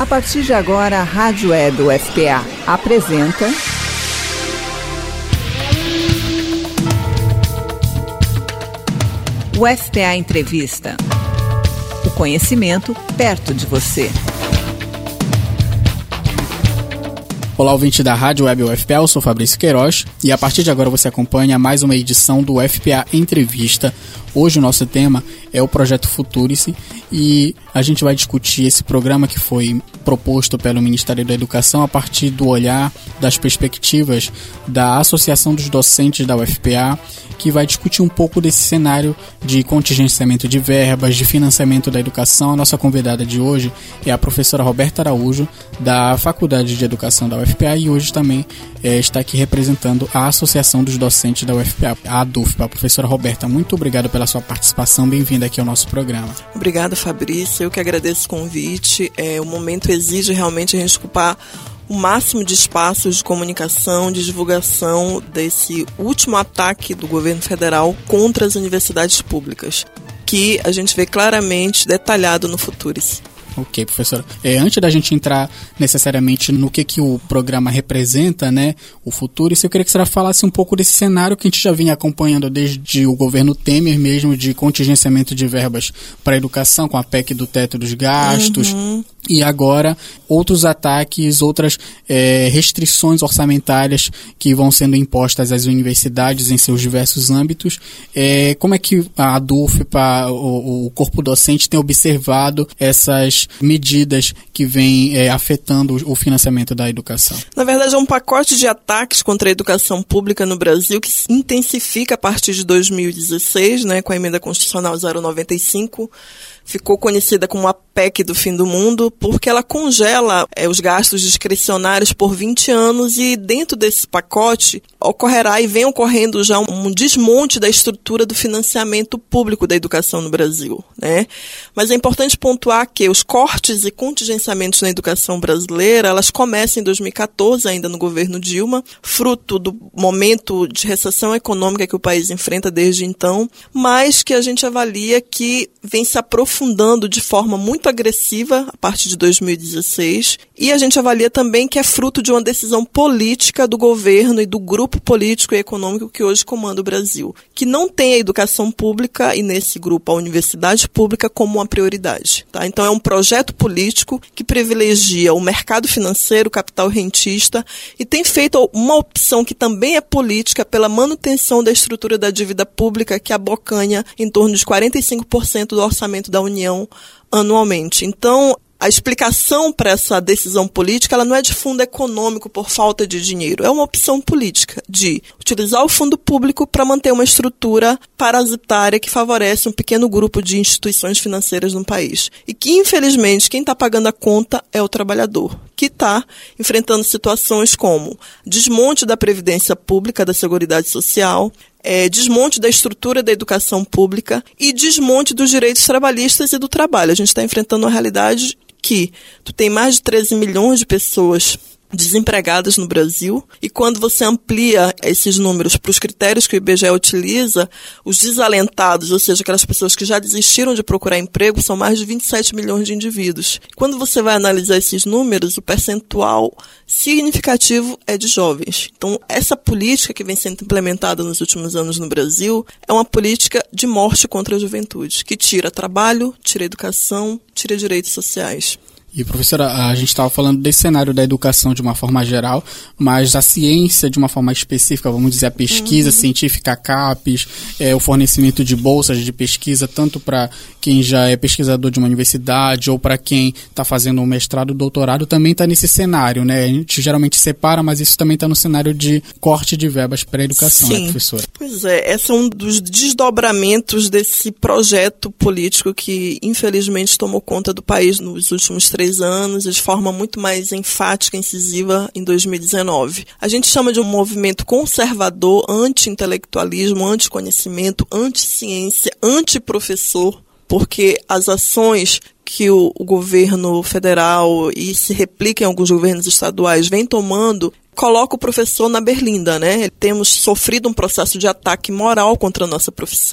A partir de agora, a Rádio Web UFPA apresenta... UFPA Entrevista. O conhecimento perto de você. Olá, ouvinte da Rádio Web UFPA, eu sou Fabrício Queiroz e a partir de agora você acompanha mais uma edição do UFPA Entrevista. Hoje o nosso tema é o projeto Futurice e a gente vai discutir esse programa que foi proposto pelo Ministério da Educação a partir do olhar das perspectivas da Associação dos Docentes da UFPA, que vai discutir um pouco desse cenário de contingenciamento de verbas, de financiamento da educação. A nossa convidada de hoje é a professora Roberta Araújo, da Faculdade de Educação da UFPA, e hoje também está aqui representando a Associação dos Docentes da UFPA, a ADUFPA. Professora Roberta, muito obrigado pela sua participação, bem-vinda aqui ao nosso programa. Obrigada, Fabrício, eu que agradeço o convite. O momento exige realmente a gente ocupar o máximo de espaços de comunicação, de divulgação desse último ataque do governo federal contra as universidades públicas, que a gente vê claramente detalhado no Futurice. Ok, professora. Antes da gente entrar necessariamente no que o programa representa, né, o Futurice, eu queria que a senhora falasse um pouco desse cenário que a gente já vinha acompanhando desde o governo Temer mesmo, de contingenciamento de verbas para a educação, com a PEC do teto dos gastos, e agora outros ataques, outras restrições orçamentárias que vão sendo impostas às universidades em seus diversos âmbitos. Como é que a ADUFPA, o corpo docente, tem observado essas medidas que vêm afetando o financiamento da educação? Na verdade, é um pacote de ataques contra a educação pública no Brasil que se intensifica a partir de 2016, né, com a emenda constitucional 095, ficou conhecida como a PEC do fim do mundo, porque ela congela os gastos discricionários por 20 anos e dentro desse pacote ocorrerá e vem ocorrendo já um desmonte da estrutura do financiamento público da educação no Brasil, né? Mas é importante pontuar que os cortes e contingenciamentos na educação brasileira, elas começam em 2014, ainda no governo Dilma, fruto do momento de recessão econômica que o país enfrenta desde então, mas que a gente avalia que vem se aprofundando de forma muito agressiva a partir de 2016, e a gente avalia também que é fruto de uma decisão política do governo e do grupo político e econômico que hoje comanda o Brasil, que não tem a educação pública e, nesse grupo, a universidade pública como uma prioridade. Tá? Então, é um projeto político que privilegia o mercado financeiro, o capital rentista, e tem feito uma opção que também é política pela manutenção da estrutura da dívida pública, que abocanha em torno de 45% do orçamento da União anualmente. Então, a explicação para essa decisão política, ela não é de fundo econômico por falta de dinheiro, é uma opção política de utilizar o fundo público para manter uma estrutura parasitária que favorece um pequeno grupo de instituições financeiras no país. E que, infelizmente, quem está pagando a conta é o trabalhador, que está enfrentando situações como desmonte da Previdência Pública, da Seguridade Social, desmonte da estrutura da educação pública e desmonte dos direitos trabalhistas e do trabalho. A gente está enfrentando uma realidade que tu tem mais de 13 milhões de pessoas desempregadas no Brasil, e quando você amplia esses números para os critérios que o IBGE utiliza, os desalentados, ou seja, aquelas pessoas que já desistiram de procurar emprego, são mais de 27 milhões de indivíduos. Quando você vai analisar esses números, o percentual significativo é de jovens. Então, essa política que vem sendo implementada nos últimos anos no Brasil é uma política de morte contra a juventude, que tira trabalho, tira educação, tira direitos sociais. E, professora, a gente estava falando desse cenário da educação de uma forma geral, mas a ciência de uma forma específica, vamos dizer, a pesquisa científica, a CAPES, o fornecimento de bolsas de pesquisa, tanto para quem já é pesquisador de uma universidade ou para quem está fazendo um mestrado, doutorado, também está nesse cenário, né? A gente geralmente separa, mas isso também está no cenário de corte de verbas para a educação, né, professora? Pois é, esse é um dos desdobramentos desse projeto político que, infelizmente, tomou conta do país nos últimos 3 anos e de forma muito mais enfática e incisiva em 2019. A gente chama de um movimento conservador, anti-intelectualismo, anti-conhecimento, anti-ciência, anti-professor, porque as ações que o governo federal e se replica em alguns governos estaduais vem tomando coloca o professor na berlinda, né? Temos sofrido um processo de ataque moral contra a nossa profissão.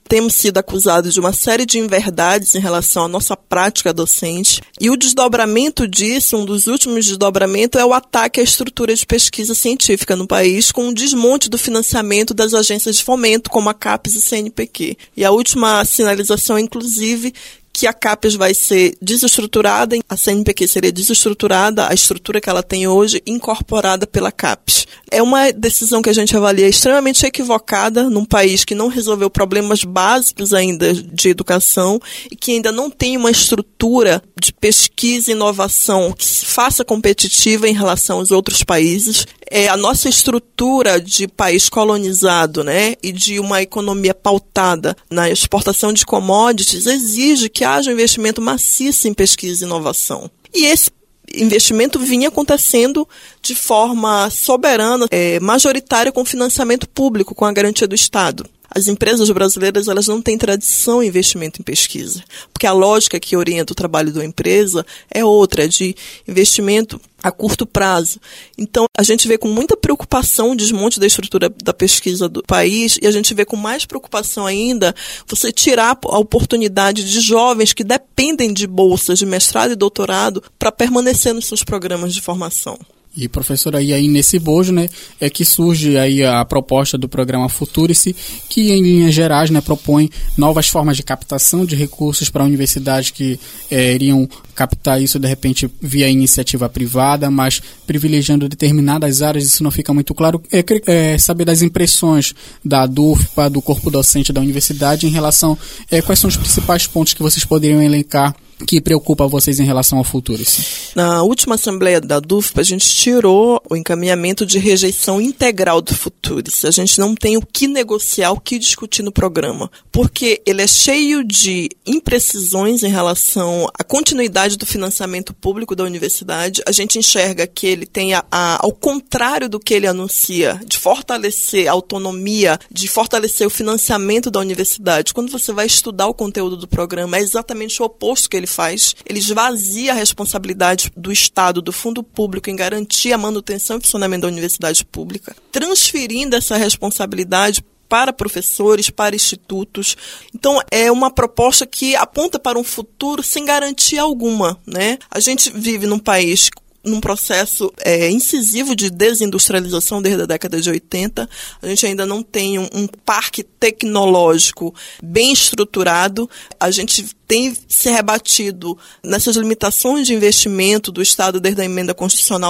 temos sido acusados de uma série de inverdades em relação à nossa prática docente. E o desdobramento disso, um dos últimos desdobramentos, é o ataque à estrutura de pesquisa científica no país, com o desmonte do financiamento das agências de fomento, como a CAPES e CNPq. E a última sinalização, inclusive, que a CAPES vai ser desestruturada, a CNPq seria desestruturada, a estrutura que ela tem hoje, incorporada pela CAPES. É uma decisão que a gente avalia extremamente equivocada num país que não resolveu problemas básicos ainda de educação e que ainda não tem uma estrutura de pesquisa e inovação que se faça competitiva em relação aos outros países. A nossa estrutura de país colonizado, né, e de uma economia pautada na exportação de commodities exige que haja um investimento maciço em pesquisa e inovação. E esse investimento vinha acontecendo de forma soberana, majoritária, com financiamento público, com a garantia do Estado. As empresas brasileiras, elas não têm tradição em investimento em pesquisa, porque a lógica que orienta o trabalho da empresa é outra, é de investimento a curto prazo. Então, a gente vê com muita preocupação o desmonte da estrutura da pesquisa do país e a gente vê com mais preocupação ainda você tirar a oportunidade de jovens que dependem de bolsas de mestrado e doutorado para permanecer nos seus programas de formação. E, professora, e aí nesse bojo, né, é que surge aí a proposta do programa Futurice, que em linhas gerais, né, propõe novas formas de captação de recursos para a universidade que iriam captar isso, de repente, via iniciativa privada, mas privilegiando determinadas áreas, isso não fica muito claro. Saber das impressões da DUFPA, do corpo docente da universidade, em relação quais são os principais pontos que vocês poderiam elencar que preocupa vocês em relação ao Futurice? Na última assembleia da DUFPA, a gente tirou o encaminhamento de rejeição integral do Futurice. A gente não tem o que negociar, o que discutir no programa, porque ele é cheio de imprecisões em relação à continuidade do financiamento público da universidade. A gente enxerga que ele tem, ao contrário do que ele anuncia, de fortalecer a autonomia, de fortalecer o financiamento da universidade. Quando você vai estudar o conteúdo do programa, é exatamente o oposto que ele faz. Ele esvazia a responsabilidade do Estado, do fundo público, em garantir a manutenção e funcionamento da universidade pública, transferindo essa responsabilidade para professores, para institutos. Então, é uma proposta que aponta para um futuro sem garantia alguma, né? A gente vive num país num processo incisivo de desindustrialização desde a década de 80. A gente ainda não tem um parque tecnológico bem estruturado. A gente tem se rebatido nessas limitações de investimento do Estado desde a emenda constitucional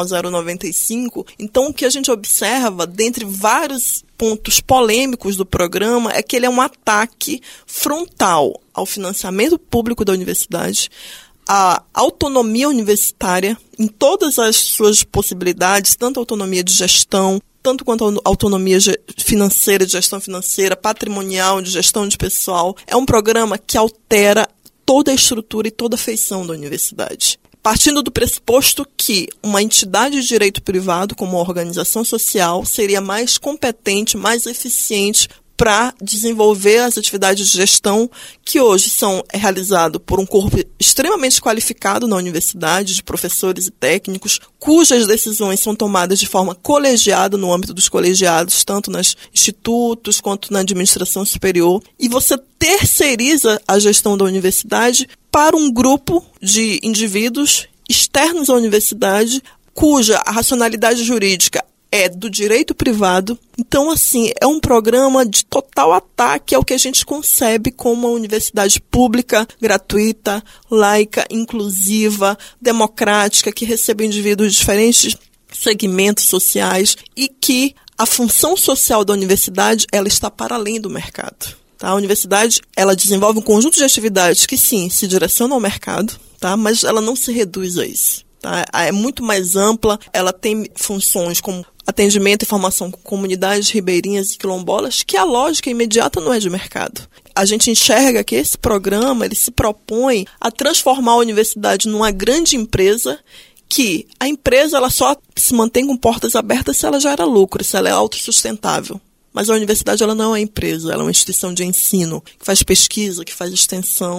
095. Então, o que a gente observa, dentre vários pontos polêmicos do programa, é que ele é um ataque frontal ao financiamento público da universidade, a autonomia universitária em todas as suas possibilidades, tanto a autonomia de gestão, tanto quanto a autonomia financeira, de gestão financeira, patrimonial, de gestão de pessoal. É um programa que altera toda a estrutura e toda a feição da universidade. Partindo do pressuposto que uma entidade de direito privado, como uma organização social, seria mais competente, mais eficiente para desenvolver as atividades de gestão que hoje são realizadas por um corpo extremamente qualificado na universidade, de professores e técnicos, cujas decisões são tomadas de forma colegiada no âmbito dos colegiados, tanto nos institutos quanto na administração superior, e você terceiriza a gestão da universidade para um grupo de indivíduos externos à universidade, cuja a racionalidade jurídica é do direito privado. Então, assim, é um programa de total ataque ao que a gente concebe como uma universidade pública, gratuita, laica, inclusiva, democrática, que recebe indivíduos de diferentes segmentos sociais e que a função social da universidade, ela está para além do mercado. Tá? A universidade, ela desenvolve um conjunto de atividades que, sim, se direcionam ao mercado, tá? Mas ela não se reduz a isso. Tá? É muito mais ampla, ela tem funções como atendimento e formação com comunidades ribeirinhas e quilombolas, que a lógica imediata não é de mercado. A gente enxerga que esse programa ele se propõe a transformar a universidade numa grande empresa, que a empresa ela só se mantém com portas abertas se ela gera lucro, se ela é autossustentável. Mas a universidade ela não é uma empresa, ela é uma instituição de ensino, que faz pesquisa, que faz extensão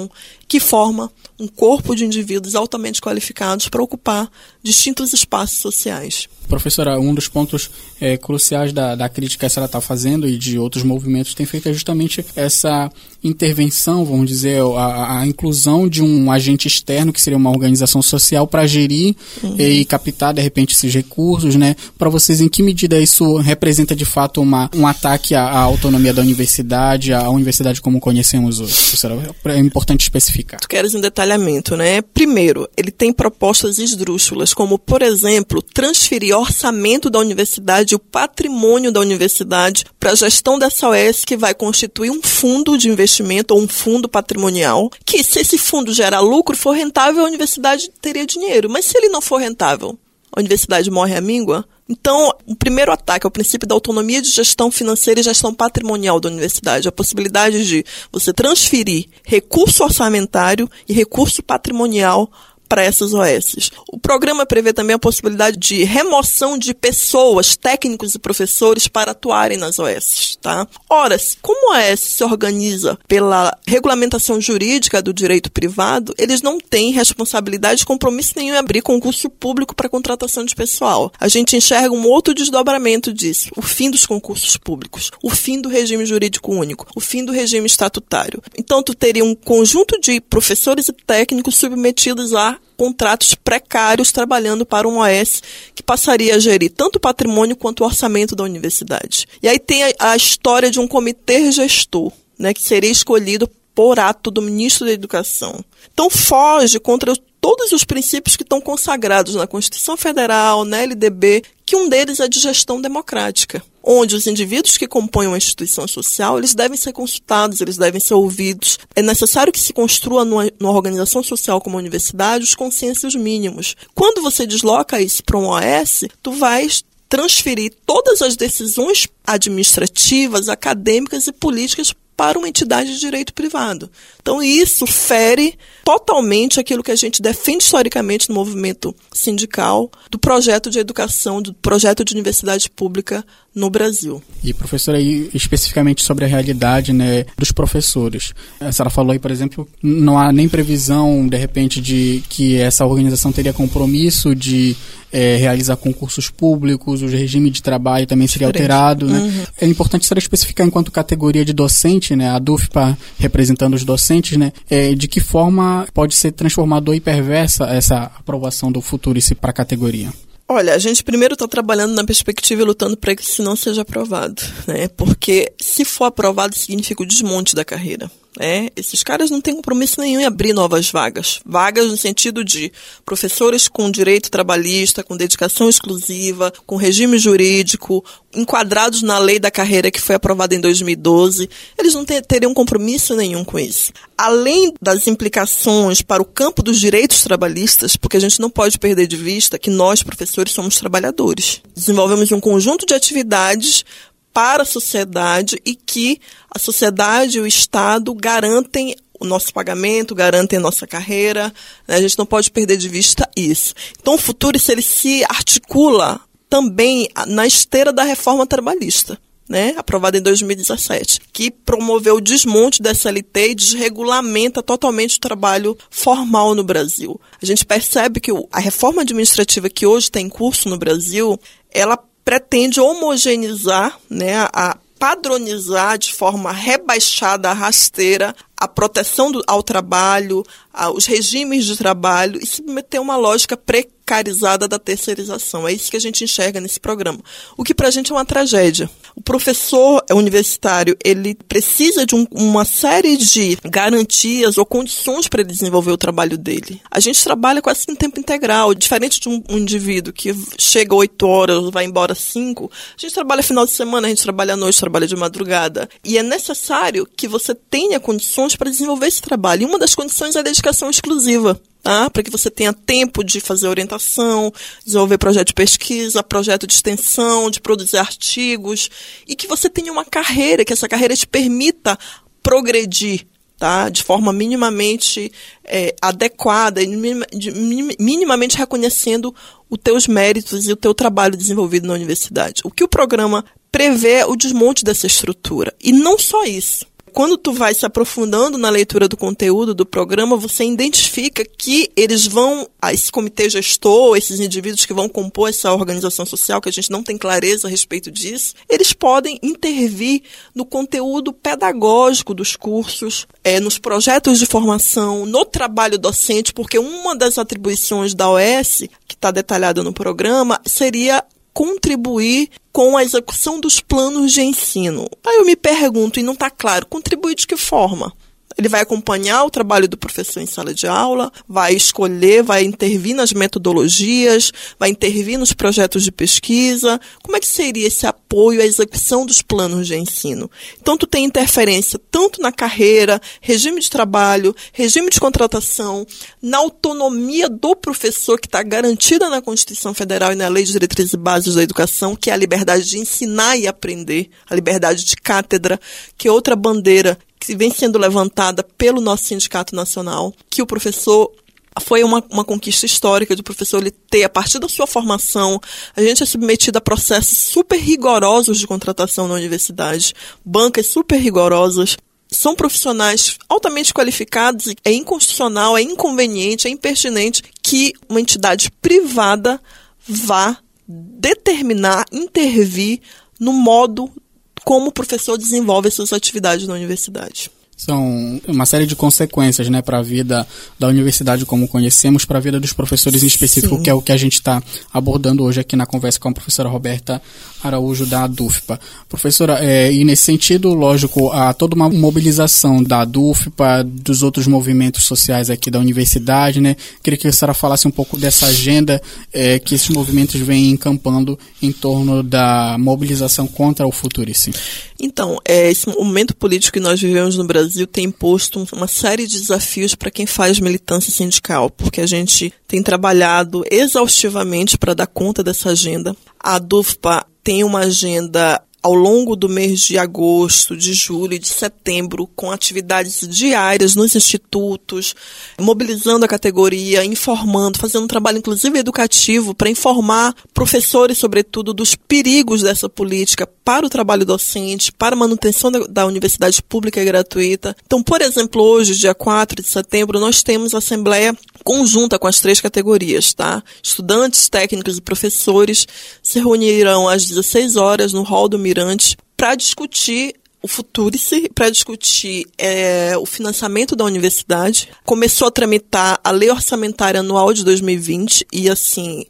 que forma um corpo de indivíduos altamente qualificados para ocupar distintos espaços sociais. Professora, um dos pontos cruciais da crítica que a senhora está fazendo e de outros movimentos tem feito é justamente essa intervenção, vamos dizer, a inclusão de um agente externo, que seria uma organização social, para gerir e captar, de repente, esses recursos, né? Para vocês, em que medida isso representa, de fato, um ataque à autonomia da universidade, à universidade como conhecemos hoje? Professora, é importante especificar. Tu queres um detalhamento, né? Primeiro, ele tem propostas esdrúxulas, como, por exemplo, transferir orçamento da universidade, o patrimônio da universidade para a gestão dessa OS, que vai constituir um fundo de investimento ou um fundo patrimonial, que se esse fundo gerar lucro, for rentável, a universidade teria dinheiro. Mas se ele não for rentável, a universidade morre à míngua? Então, o primeiro ataque é o princípio da autonomia de gestão financeira e gestão patrimonial da universidade. A possibilidade de você transferir recurso orçamentário e recurso patrimonial para essas OSs. O programa prevê também a possibilidade de remoção de pessoas, técnicos e professores para atuarem nas OSs, tá? Ora, como a OS se organiza pela regulamentação jurídica do direito privado, eles não têm responsabilidade e compromisso nenhum em abrir concurso público para contratação de pessoal. A gente enxerga um outro desdobramento disso, o fim dos concursos públicos, o fim do regime jurídico único, o fim do regime estatutário. Então, tu teria um conjunto de professores e técnicos submetidos a contratos precários trabalhando para um OS que passaria a gerir tanto o patrimônio quanto o orçamento da universidade. E aí tem a história de um comitê gestor, né, que seria escolhido por ato do ministro da Educação. Então foge contra todos os princípios que estão consagrados na Constituição Federal, na LDB, que um deles é de gestão democrática, onde os indivíduos que compõem uma instituição social, eles devem ser consultados, eles devem ser ouvidos. É necessário que se construa numa organização social como a universidade os consensos mínimos. Quando você desloca isso para um OS, tu vais transferir todas as decisões administrativas, acadêmicas e políticas para uma entidade de direito privado. Então, isso fere totalmente aquilo que a gente defende historicamente no movimento sindical, do projeto de educação, do projeto de universidade pública no Brasil. E, professora, aí, especificamente sobre a realidade, né, dos professores. A senhora falou aí, por exemplo, não há nem previsão, de repente, de que essa organização teria compromisso de realizar concursos públicos, o regime de trabalho também seria alterado, né? É importante a senhora especificar, enquanto categoria de docente, né, a DUFPA representando os docentes, né, de que forma pode ser transformador e perversa essa aprovação do Futurice para a categoria? Olha, a gente primeiro está trabalhando na perspectiva e lutando para que isso não seja aprovado, né? Porque se for aprovado, significa o desmonte da carreira. Esses caras não têm compromisso nenhum em abrir novas vagas. Vagas no sentido de professores com direito trabalhista, com dedicação exclusiva, com regime jurídico, enquadrados na lei da carreira que foi aprovada em 2012. Eles não teriam compromisso nenhum com isso. Além das implicações para o campo dos direitos trabalhistas, porque a gente não pode perder de vista que nós, professores, somos trabalhadores. Desenvolvemos um conjunto de atividades para a sociedade e que a sociedade e o Estado garantem o nosso pagamento, garantem a nossa carreira, né? A gente não pode perder de vista isso. Então, o Futurice, ele se articula também na esteira da reforma trabalhista, né? Aprovada em 2017, que promoveu o desmonte da CLT e desregulamenta totalmente o trabalho formal no Brasil. A gente percebe que a reforma administrativa que hoje está em curso no Brasil, ela pretende homogeneizar, né, a padronizar de forma rebaixada, rasteira, a proteção ao trabalho, os regimes de trabalho e submeter uma lógica precarizada da terceirização. É isso que a gente enxerga nesse programa. O que para a gente é uma tragédia. O professor universitário, ele precisa de uma série de garantias ou condições para ele desenvolver o trabalho dele. A gente trabalha quase em tempo integral. Diferente de um indivíduo que chega 8 horas, vai embora 5, a gente trabalha final de semana, a gente trabalha à noite, trabalha de madrugada. E é necessário que você tenha condições para desenvolver esse trabalho. E uma das condições é a dedicação exclusiva, tá? Para que você tenha tempo de fazer orientação, desenvolver projeto de pesquisa, projeto de extensão, de produzir artigos, e que você tenha uma carreira, que essa carreira te permita progredir, tá? De forma minimamente adequada, minimamente reconhecendo os teus méritos e o teu trabalho desenvolvido na universidade. O que o programa prevê é o desmonte dessa estrutura. E não só isso. Quando tu vai se aprofundando na leitura do conteúdo do programa, você identifica que eles vão, esse comitê gestor, esses indivíduos que vão compor essa organização social, que a gente não tem clareza a respeito disso, eles podem intervir no conteúdo pedagógico dos cursos, nos projetos de formação, no trabalho docente, porque uma das atribuições da OS, que está detalhada no programa, seria contribuir com a execução dos planos de ensino. Aí eu me pergunto, e não está claro, contribuir de que forma? Ele vai acompanhar o trabalho do professor em sala de aula, vai escolher, vai intervir nas metodologias, vai intervir nos projetos de pesquisa. Como é que seria esse apoio à execução dos planos de ensino? Então, tu tem interferência tanto na carreira, regime de trabalho, regime de contratação, na autonomia do professor, que está garantida na Constituição Federal e na Lei de Diretrizes e Bases da Educação, que é a liberdade de ensinar e aprender, a liberdade de cátedra, que é outra bandeira que vem sendo levantada pelo nosso Sindicato Nacional, que o professor foi uma conquista histórica do professor ele ter, a partir da sua formação, a gente é submetido a processos super rigorosos de contratação na universidade, bancas super rigorosas, são profissionais altamente qualificados, é inconstitucional, é inconveniente, é impertinente que uma entidade privada vá determinar, intervir no modo como o professor desenvolve as suas atividades na universidade. São uma série de consequências, né, para a vida da universidade como conhecemos, para a vida dos professores em específico, Sim. que é o que a gente está abordando hoje aqui na conversa com a professora Roberta Araújo, da ADUFPA. Professora, e nesse sentido, lógico, há toda uma mobilização da ADUFPA, dos outros movimentos sociais aqui da universidade, né? Queria que a senhora falasse um pouco dessa agenda que esses movimentos vêm encampando em torno da mobilização contra o Futurice. Então, esse momento político que nós vivemos no Brasil tem imposto uma série de desafios para quem faz militância sindical, porque a gente tem trabalhado exaustivamente para dar conta dessa agenda. A ADUFPA tem uma agenda ao longo do mês de agosto, de julho e de setembro, com atividades diárias nos institutos, mobilizando a categoria, informando, fazendo um trabalho inclusive educativo para informar professores, sobretudo, dos perigos dessa política para o trabalho docente, para a manutenção da universidade pública e gratuita. Então, por exemplo, hoje, dia 4 de setembro, nós temos a assembleia conjunta com as 3 categorias, tá? Estudantes, técnicos e professores se reunirão às 16 horas no hall do Mirante para discutir o Futurice, para discutir o financiamento da universidade. Começou a tramitar a Lei Orçamentária Anual de 2020 e, assim,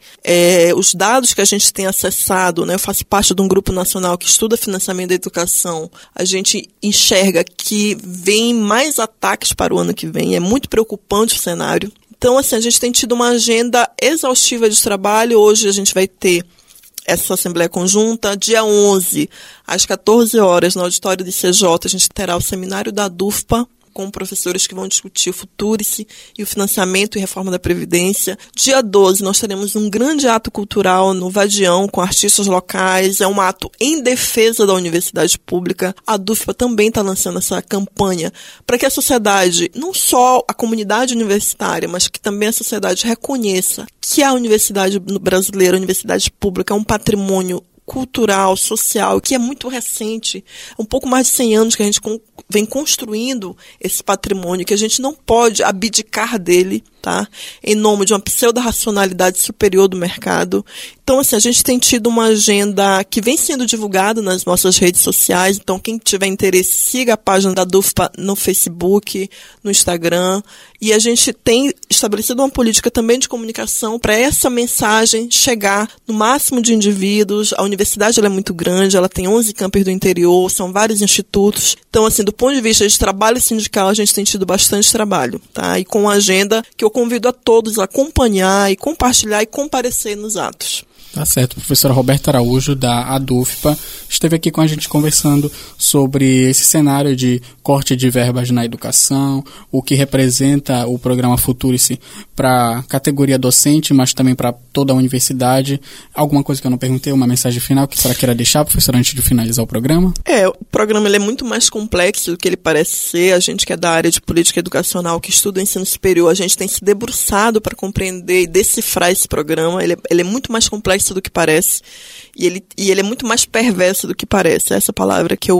os dados que a gente tem acessado, né, eu faço parte de um grupo nacional que estuda financiamento da educação, a gente enxerga que vem mais ataques para o ano que vem, é muito preocupante o cenário. Então, assim, a gente tem tido uma agenda exaustiva de trabalho. Hoje a gente vai ter essa Assembleia Conjunta. Dia 11, às 14 horas, no auditório do ICJ, a gente terá o seminário da ADUFPA, com professores que vão discutir o Futurice e o financiamento e reforma da Previdência. Dia 12, nós teremos um grande ato cultural no Vadião, com artistas locais. É um ato em defesa da universidade pública. A ADUFPA também está lançando essa campanha para que a sociedade, não só a comunidade universitária, mas que também a sociedade reconheça que a universidade brasileira, a universidade pública, é um patrimônio cultural, social, que é muito recente, um pouco mais de 100 anos que a gente vem construindo esse patrimônio, que a gente não pode abdicar dele, tá? Em nome de uma pseudo-racionalidade superior do mercado. Então, assim, a gente tem tido uma agenda que vem sendo divulgada nas nossas redes sociais. Então, quem tiver interesse, siga a página da ADUFPA no Facebook, no Instagram. E a gente tem estabelecido uma política também de comunicação para essa mensagem chegar no máximo de indivíduos. A universidade ela é muito grande, ela tem 11 campos do interior, são vários institutos. Então, assim, do ponto de vista de trabalho sindical, a gente tem tido bastante trabalho, tá? E com uma agenda que eu convido a todos a acompanhar e compartilhar e comparecer nos atos. Tá certo. Professora Roberta Araújo, da ADUFPA, esteve aqui com a gente conversando sobre esse cenário de corte de verbas na educação, o que representa o programa Futurice para a categoria docente, mas também para toda a universidade. Alguma coisa que eu não perguntei, uma mensagem final que a senhora queira deixar, professora, antes de finalizar o programa? O programa ele é muito mais complexo do que ele parece ser. A gente que é da área de política educacional, que estuda o ensino superior, a gente tem se debruçado para compreender e decifrar esse programa. Ele é muito mais complexo do que parece, e ele é muito mais perverso do que parece, essa palavra que eu uso.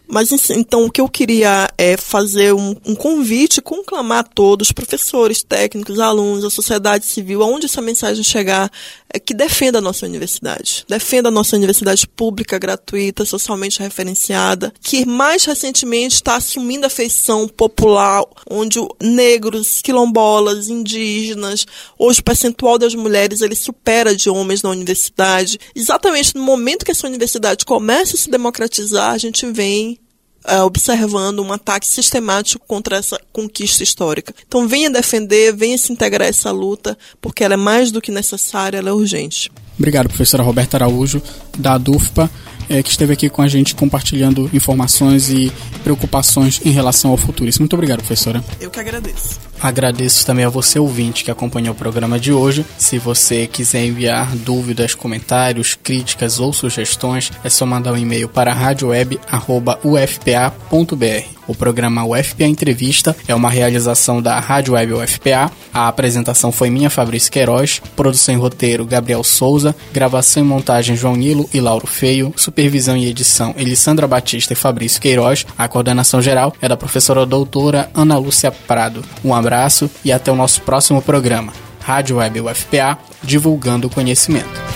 Mas, então, o que eu queria é fazer um convite, conclamar a todos, professores, técnicos, alunos, a sociedade civil, aonde essa mensagem chegar, que defenda a nossa universidade. Defenda a nossa universidade pública, gratuita, socialmente referenciada, que mais recentemente está assumindo a feição popular, onde negros, quilombolas, indígenas, hoje o percentual das mulheres ele supera de homens na universidade. Exatamente no momento que essa universidade começa a se democratizar, a gente vem observando um ataque sistemático contra essa conquista histórica. Então venha defender, venha se integrar a essa luta, porque ela é mais do que necessária, ela é urgente. Obrigado, professora Roberta Araújo, da ADUFPA, que esteve aqui com a gente compartilhando informações e preocupações em relação ao Futuríssimo. Muito obrigado, professora. Eu que agradeço. Agradeço também a você, ouvinte, que acompanhou o programa de hoje. Se você quiser enviar dúvidas, comentários, críticas ou sugestões, é só mandar um e-mail para radioweb@ufpa.br. O programa UFPA Entrevista é uma realização da Rádio Web UFPA. A apresentação foi minha, Fabrício Queiroz. Produção e roteiro, Gabriel Souza. Gravação e montagem, João Nilo e Lauro Feio. Supervisão e edição, Elissandra Batista e Fabrício Queiroz. A coordenação geral é da professora doutora Ana Lúcia Prado. Um abraço e até o nosso próximo programa. Rádio Web UFPA, divulgando o conhecimento.